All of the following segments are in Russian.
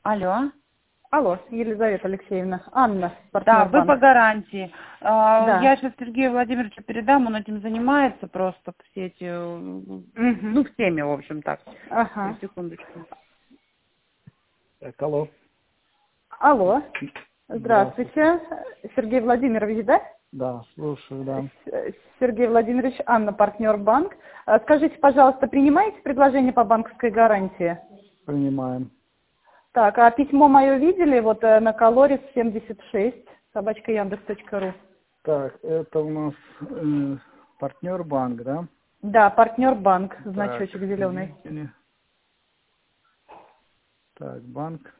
Алло. Алло, Елизавета Алексеевна. Анна, Да, партнер вы по банка. Да. гарантии. Я сейчас Сергею Владимировичу передам, он этим занимается просто, все эти, ну, всеми, в общем, так. Ага. Секундочку. Так, алло. Алло. Здравствуйте. Сергей Владимирович, да? Да, слушаю, да. Сергей Владимирович, Анна, партнер банк. Скажите, пожалуйста, принимаете предложение по банковской гарантии? Принимаем. Так, а письмо мое видели? Вот на Колорис 76, @яндекс.ру. Так, это у нас партнер банк, да? Да, партнер банк, Так, значочек зеленый. видели. Так, банк.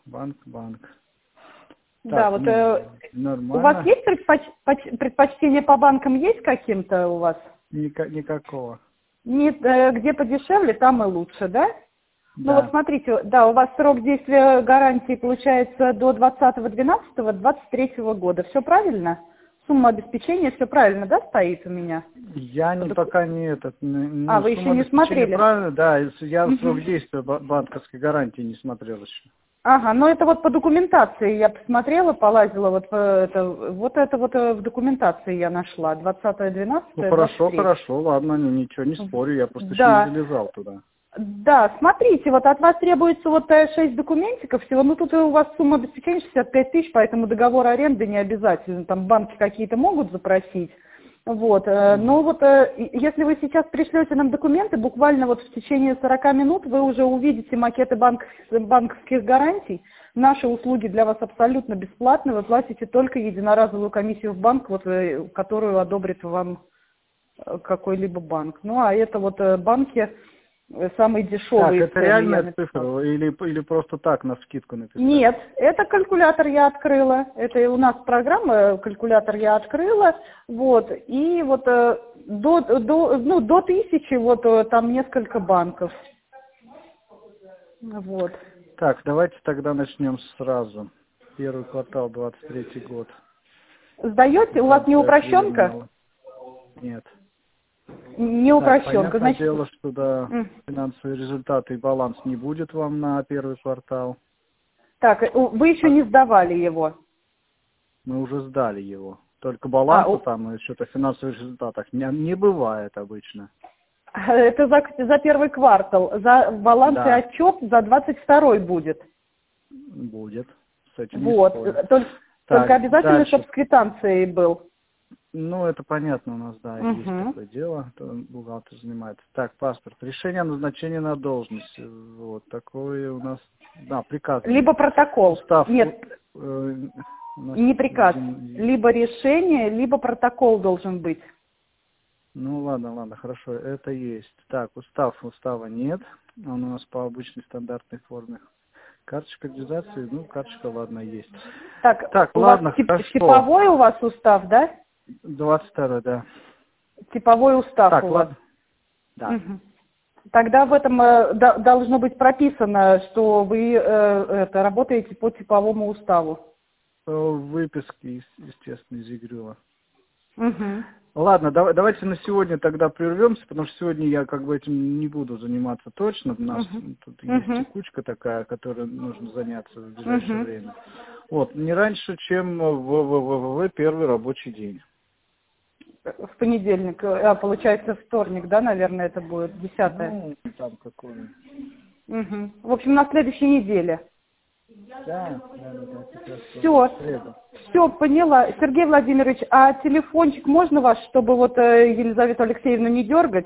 Да, Так, вот нормально. у вас есть предпочтения по банкам есть каким-то у вас? Никакого. Нет, где подешевле, там и лучше, да? Ну Да. вот смотрите, да, у вас срок действия гарантии получается до 20.12.23 года. Все правильно? Сумма обеспечения, все правильно, да, стоит у меня? Я пока не этот. А, вы еще не смотрели? Правильно, да, я срок действия банковской гарантии не смотрел еще. Ага, ну это вот по документации я посмотрела, полазила, вот это в документации я нашла, 20.12. Ну хорошо, ладно, ничего не спорю, я просто еще Да. не залезал туда. Да, смотрите, вот от вас требуется вот 6 документиков всего, ну тут у вас сумма обеспечения 65 тысяч, поэтому договор аренды не обязательно, там банки какие-то могут запросить. Вот, но вот если вы сейчас пришлете нам документы, буквально вот в течение 40 минут вы уже увидите макеты банковских гарантий. Наши услуги для вас абсолютно бесплатны, вы платите только единоразовую комиссию в банк, вот, которую одобрит вам какой-либо банк. Ну а это вот банки самые дешевые. Так, это реальная цифра или просто так на скидку написали? Нет, это калькулятор я открыла. Это у нас программа, калькулятор я открыла. Вот, и вот до 1000, вот там несколько банков. Вот. Так, давайте тогда начнем сразу. Первый квартал, 23 год. Сдаете? У вас не упрощенка? Нет. Не упрощенка. Понятное Значит, дело, что да, финансовые результаты и баланс не будет вам на первый квартал. так, вы еще не сдавали его? Мы уже сдали его. Только баланса там и что-то в финансовых результатах не бывает обычно. Это за первый квартал. За баланс и отчет за 22-й будет. Будет. С этим Вот. не спорю. Только обязательно, чтобы с квитанцией был. Ну, это понятно у нас, да, есть такое дело, то бухгалтер занимается. Так, паспорт. Решение о назначении на должность. Вот такое у нас, да, приказ. Либо протокол. Устав. Нет, не приказ. Либо решение, либо протокол должен быть. Ну, ладно, хорошо, это есть. Так, устава нет, он у нас по обычной стандартной форме. Карточка реализации, карточка, ладно, есть. Так, ладно, хорошо. Типовой у вас устав, да? 22, да. Типовой устав так, у вас. Да. Угу. Тогда в этом должно быть прописано, что вы работаете по типовому уставу. Выписки, естественно, из ИГРЮа. Угу. Ладно, давайте на сегодня тогда прервемся, потому что сегодня я этим не буду заниматься точно. У нас тут есть текучка такая, которой нужно заняться в ближайшее время. Вот, не раньше, чем в первый рабочий день. В понедельник, получается вторник, да, наверное, это будет 10-е? Ну, там какой. Угу. В общем, на следующей неделе. Да. Все, поняла. Сергей Владимирович, а телефончик можно ваш, чтобы вот Елизавету Алексеевну не дергать?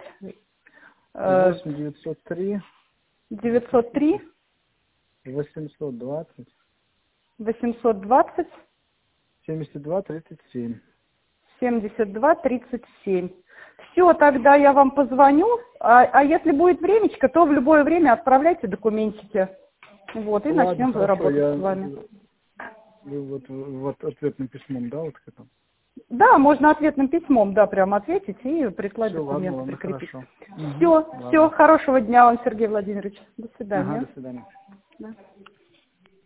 8 903 820 72 37. 72-37. Все, тогда я вам позвоню. А если будет времечко, то в любое время отправляйте документики. Вот, и начнем работать с вами. Вы вот ответным письмом, да, вот к этому? Да, можно ответным письмом, да, прямо ответить и прислать документы, ладно, прикрепить. хорошо. Все, хорошего дня вам, Сергей Владимирович. До свидания. До свидания. Да.